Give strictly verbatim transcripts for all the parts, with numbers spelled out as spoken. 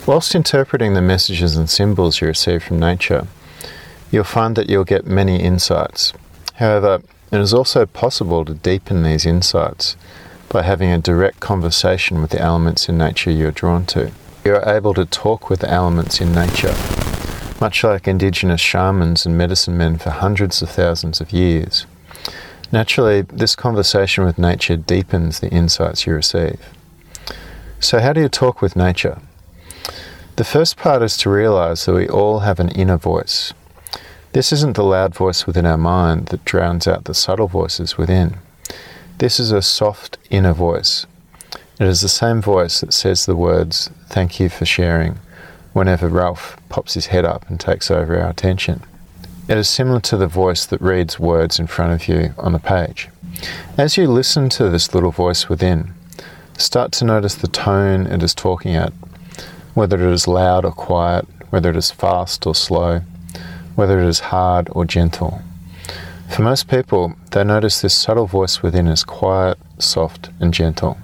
Whilst interpreting the messages and symbols you receive from nature, you'll find that you'll get many insights. However, it is also possible to deepen these insights by having a direct conversation with the elements in nature you're drawn to. You are able to talk with the elements in nature, much like indigenous shamans and medicine men for hundreds of thousands of years. Naturally, this conversation with nature deepens the insights you receive. So how do you talk with nature? The first part is to realize that we all have an inner voice. This isn't the loud voice within our mind that drowns out the subtle voices within. This is a soft inner voice. It is the same voice that says the words, "Thank you for sharing," whenever Ralph pops his head up and takes over our attention. It is similar to the voice that reads words in front of you on a page. As you listen to this little voice within, start to notice the tone it is talking at, whether it is loud or quiet, whether it is fast or slow, whether it is hard or gentle. For most people, they notice this subtle voice within is quiet, soft, and gentle.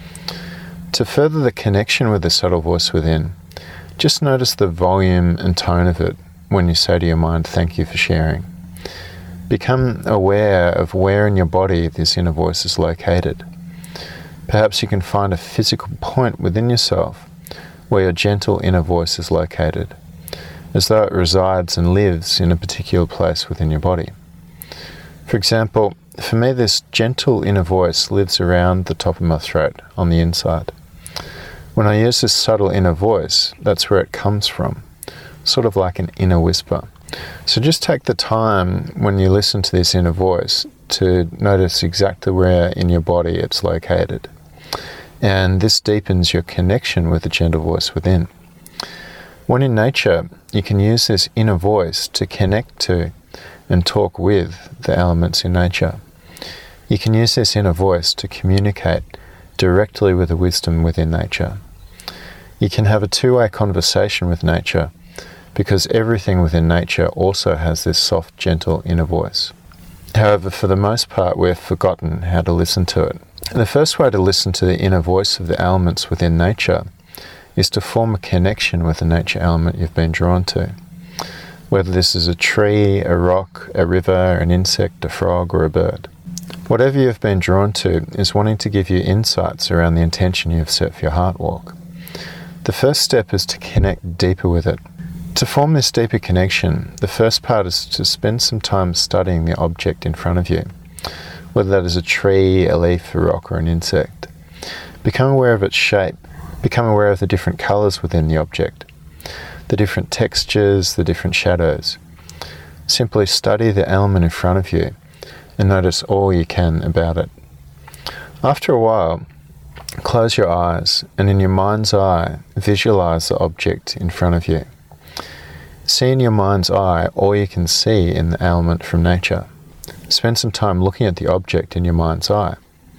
To further the connection with the subtle voice within, just notice the volume and tone of it when you say to your mind, "Thank you for sharing." Become aware of where in your body this inner voice is located. Perhaps you can find a physical point within yourself where your gentle inner voice is located, as though it resides and lives in a particular place within your body. For example, for me this gentle inner voice lives around the top of my throat, on the inside. When I use this subtle inner voice, that's where it comes from, sort of like an inner whisper. So just take the time when you listen to this inner voice to notice exactly where in your body it's located. And this deepens your connection with the gentle voice within. When in nature, you can use this inner voice to connect to and talk with the elements in nature. You can use this inner voice to communicate directly with the wisdom within nature. You can have a two-way conversation with nature because everything within nature also has this soft, gentle inner voice. However, for the most part, we've forgotten how to listen to it. And the first way to listen to the inner voice of the elements within nature is to form a connection with the nature element you've been drawn to. Whether this is a tree, a rock, a river, an insect, a frog, or a bird. Whatever you've been drawn to is wanting to give you insights around the intention you've set for your heart walk. The first step is to connect deeper with it. To form this deeper connection, the first part is to spend some time studying the object in front of you, whether that is a tree, a leaf, a rock, or an insect. Become aware of its shape. Become aware of the different colours within the object, the different textures, the different shadows. Simply study the element in front of you and notice all you can about it. After a while, close your eyes and in your mind's eye, visualize the object in front of you. See in your mind's eye all you can see in the element from nature. Spend some time looking at the object in your mind's eye.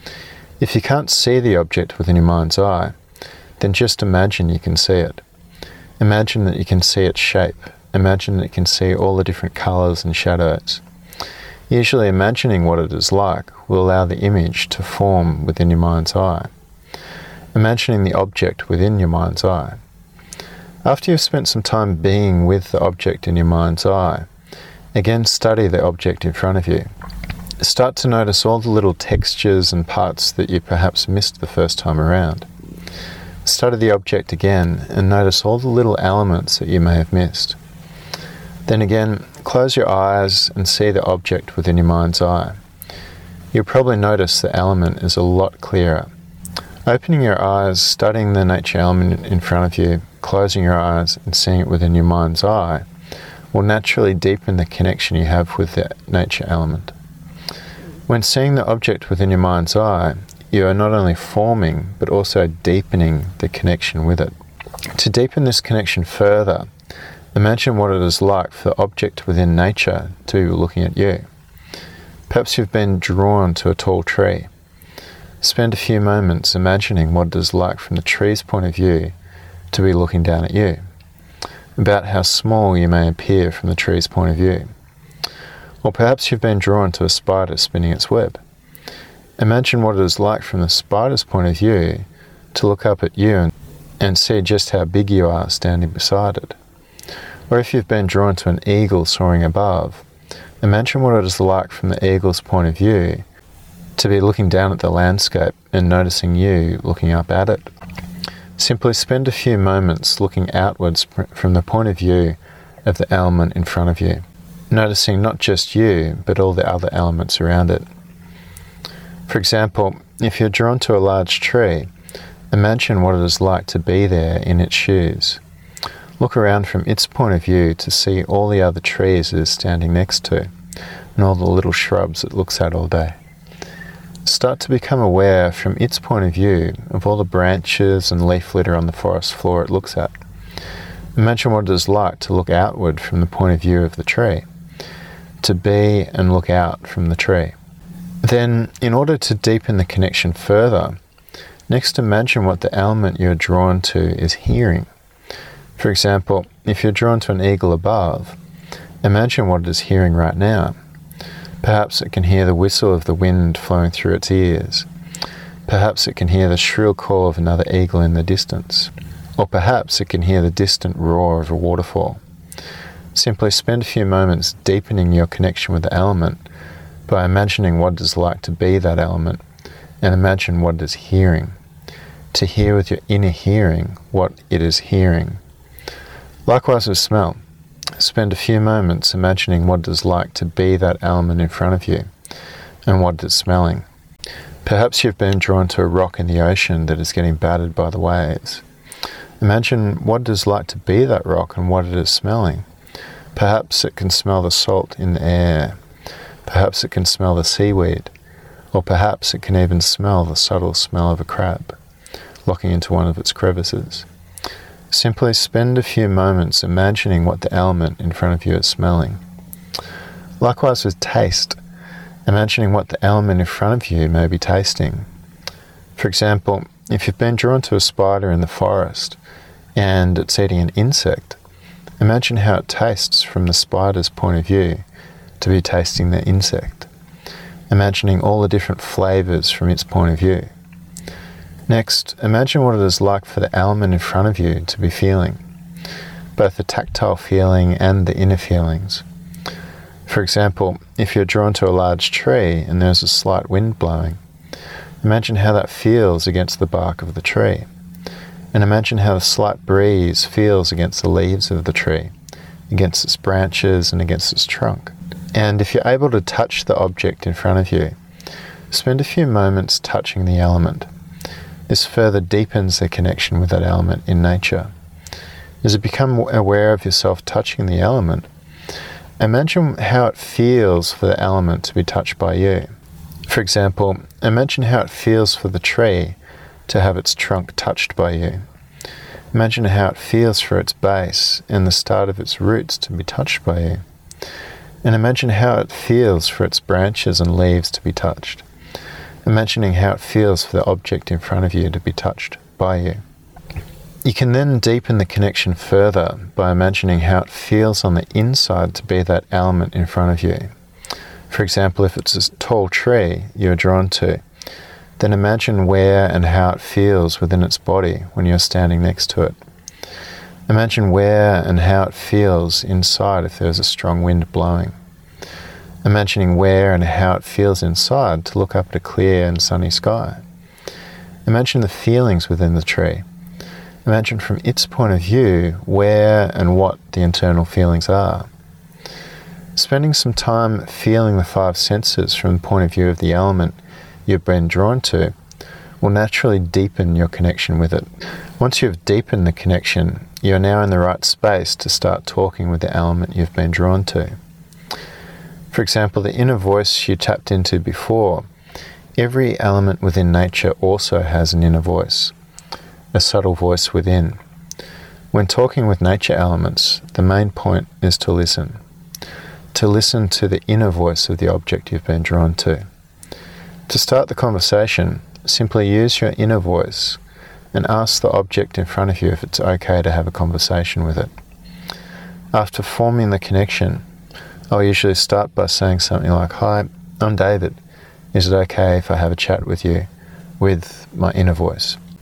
If you can't see the object within your mind's eye, then just imagine you can see it. Imagine that you can see its shape. Imagine that you can see all the different colours and shadows. Usually imagining what it is like will allow the image to form within your mind's eye. Imagining the object within your mind's eye. After you've spent some time being with the object in your mind's eye, again study the object in front of you. Start to notice all the little textures and parts that you perhaps missed the first time around. Study the object again and notice all the little elements that you may have missed. Then again, close your eyes and see the object within your mind's eye. You'll probably notice the element is a lot clearer. Opening your eyes, studying the nature element in front of you, closing your eyes and seeing it within your mind's eye will naturally deepen the connection you have with the nature element. When seeing the object within your mind's eye, you are not only forming but also deepening the connection with it. To deepen this connection further, imagine what it is like for the object within nature to be looking at you. Perhaps you've been drawn to a tall tree. Spend a few moments imagining what it is like from the tree's point of view to be looking down at you, about how small you may appear from the tree's point of view. Or perhaps you've been drawn to a spider spinning its web. Imagine what it is like from the spider's point of view to look up at you and and see just how big you are standing beside it. Or if you've been drawn to an eagle soaring above, imagine what it is like from the eagle's point of view to be looking down at the landscape and noticing you looking up at it. Simply spend a few moments looking outwards from the point of view of the element in front of you, noticing not just you, but all the other elements around it. For example, if you're drawn to a large tree, imagine what it is like to be there in its shoes. Look around from its point of view to see all the other trees it is standing next to, and all the little shrubs it looks at all day. Start to become aware from its point of view of all the branches and leaf litter on the forest floor it looks at. Imagine what it is like to look outward from the point of view of the tree, to be and look out from the tree. Then, in order to deepen the connection further, next imagine what the element you're drawn to is hearing. For example, if you're drawn to an eagle above, imagine what it is hearing right now. Perhaps it can hear the whistle of the wind flowing through its ears. Perhaps it can hear the shrill call of another eagle in the distance. Or perhaps it can hear the distant roar of a waterfall. Simply spend a few moments deepening your connection with the element by imagining what it is like to be that element, and imagine what it is hearing. To hear with your inner hearing what it is hearing. Likewise with smell. Spend a few moments imagining what it is like to be that element in front of you, and what it is smelling. Perhaps you've been drawn to a rock in the ocean that is getting battered by the waves. Imagine what it is like to be that rock and what it is smelling. Perhaps it can smell the salt in the air. Perhaps it can smell the seaweed. Or perhaps it can even smell the subtle smell of a crab locking into one of its crevices. Simply spend a few moments imagining what the element in front of you is smelling. Likewise with taste, imagining what the element in front of you may be tasting. For example, if you've been drawn to a spider in the forest and it's eating an insect, imagine how it tastes from the spider's point of view to be tasting the insect, imagining all the different flavours from its point of view. Next, imagine what it is like for the element in front of you to be feeling, both the tactile feeling and the inner feelings. For example, if you're drawn to a large tree and there's a slight wind blowing, imagine how that feels against the bark of the tree, and imagine how the slight breeze feels against the leaves of the tree, against its branches and against its trunk. And if you're able to touch the object in front of you, spend a few moments touching the element. This further deepens the connection with that element in nature. As you become aware of yourself touching the element, imagine how it feels for the element to be touched by you. For example, imagine how it feels for the tree to have its trunk touched by you. Imagine how it feels for its base and the start of its roots to be touched by you. And imagine how it feels for its branches and leaves to be touched. Imagining how it feels for the object in front of you to be touched by you. You can then deepen the connection further by imagining how it feels on the inside to be that element in front of you. For example, if it's a tall tree you're drawn to, then imagine where and how it feels within its body when you're standing next to it. Imagine where and how it feels inside if there's a strong wind blowing. Imagining where and how it feels inside to look up at a clear and sunny sky. Imagine the feelings within the tree. Imagine from its point of view where and what the internal feelings are. Spending some time feeling the five senses from the point of view of the element you've been drawn to will naturally deepen your connection with it. Once you've deepened the connection, you're now in the right space to start talking with the element you've been drawn to. For example, the inner voice you tapped into before, every element within nature also has an inner voice, a subtle voice within. When talking with nature elements, the main point is to listen. To listen to the inner voice of the object you've been drawn to. To start the conversation, simply use your inner voice and ask the object in front of you if it's okay to have a conversation with it. After forming the connection, I'll usually start by saying something like, "Hi, I'm David. Is it okay if I have a chat with you with my inner voice?"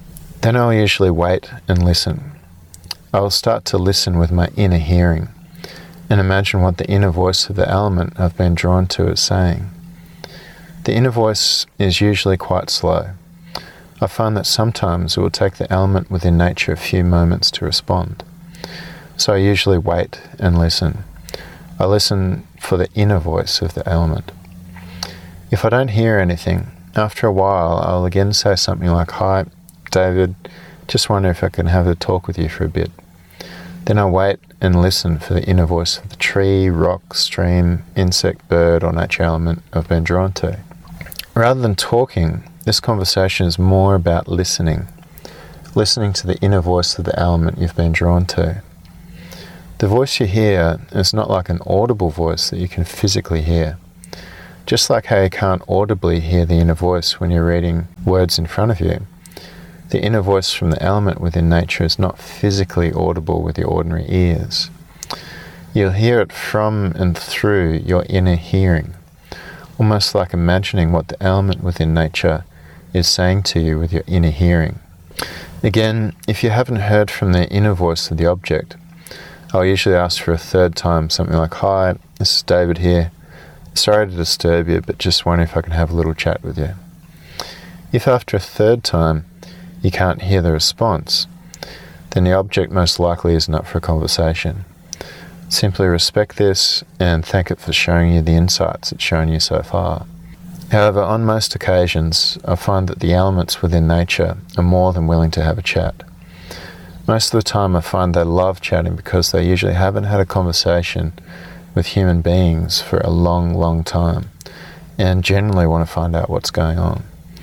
Then I'll usually wait and listen. I will start to listen with my inner hearing and imagine what the inner voice of the element I've been drawn to is saying. The inner voice is usually quite slow. I find that sometimes it will take the element within nature a few moments to respond. So I usually wait and listen. I listen for the inner voice of the element. If I don't hear anything, after a while I'll again say something like, "Hi, David, just wonder if I can have a talk with you for a bit." Then I wait and listen for the inner voice of the tree, rock, stream, insect, bird, or nature element I've been drawn to. Rather than talking, this conversation is more about listening, listening to the inner voice of the element you've been drawn to. The voice you hear is not like an audible voice that you can physically hear. Just like how you can't audibly hear the inner voice when you're reading words in front of you, the inner voice from the element within nature is not physically audible with your ordinary ears. You'll hear it from and through your inner hearing, almost like imagining what the element within nature is saying to you with your inner hearing. Again, if you haven't heard from the inner voice of the object, I'll usually ask for a third time, something like, "Hi, this is David here. Sorry to disturb you, but just wondering if I can have a little chat with you." If after a third time you can't hear the response, then the object most likely isn't up for a conversation. Simply respect this and thank it for showing you the insights it's shown you so far. However, on most occasions, I find that the elements within nature are more than willing to have a chat. Most of the time I find they love chatting because they usually haven't had a conversation with human beings for a long, long time and generally want to find out what's going on.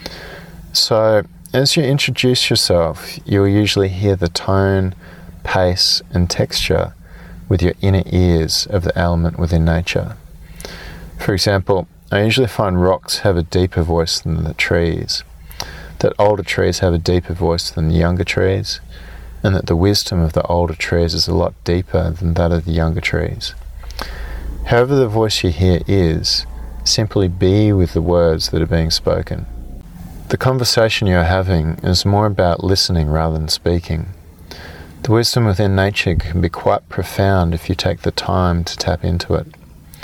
So, as you introduce yourself, you'll usually hear the tone, pace, and texture with your inner ears of the element within nature. For example, I usually find rocks have a deeper voice than the trees, that older trees have a deeper voice than the younger trees, and that the wisdom of the older trees is a lot deeper than that of the younger trees. However the voice you hear is, simply be with the words that are being spoken. The conversation you are having is more about listening rather than speaking. The wisdom within nature can be quite profound if you take the time to tap into it.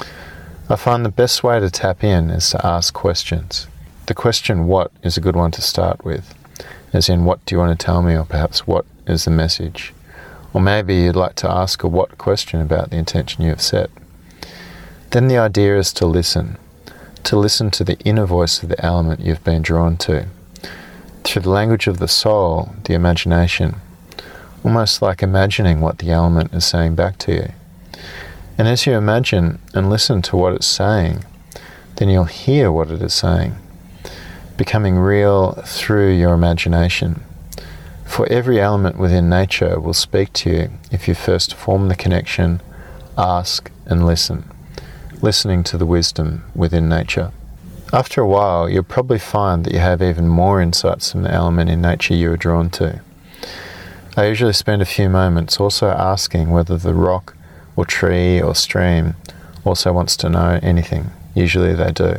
I find the best way to tap in is to ask questions. The question "what" is a good one to start with, as in what do you want to tell me, or perhaps what is the message? Or maybe you'd like to ask a what question about the intention you have set. Then the idea is to listen, to listen to the inner voice of the element you've been drawn to, through the language of the soul, the imagination, almost like imagining what the element is saying back to you. And as you imagine and listen to what it's saying, then you'll hear what it is saying, becoming real through your imagination. For every element within nature will speak to you if you first form the connection, ask and listen, listening to the wisdom within nature. After a while, you'll probably find that you have even more insights from the element in nature you are drawn to. I usually spend a few moments also asking whether the rock or tree or stream also wants to know anything. Usually they do.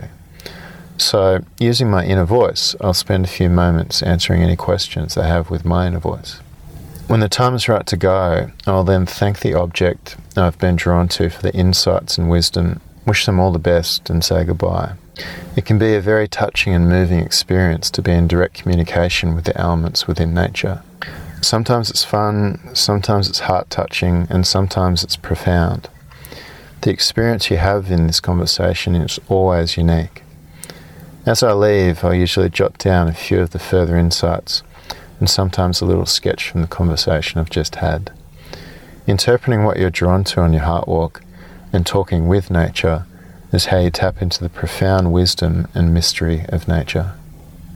So, using my inner voice, I'll spend a few moments answering any questions they have with my inner voice. When the time is right to go, I'll then thank the object I've been drawn to for the insights and wisdom, wish them all the best, and say goodbye. It can be a very touching and moving experience to be in direct communication with the elements within nature. Sometimes it's fun, sometimes it's heart-touching, and sometimes it's profound. The experience you have in this conversation is always unique. As I leave, I usually jot down a few of the further insights, and sometimes a little sketch from the conversation I've just had. Interpreting what you're drawn to on your heart walk and talking with nature is how you tap into the profound wisdom and mystery of nature.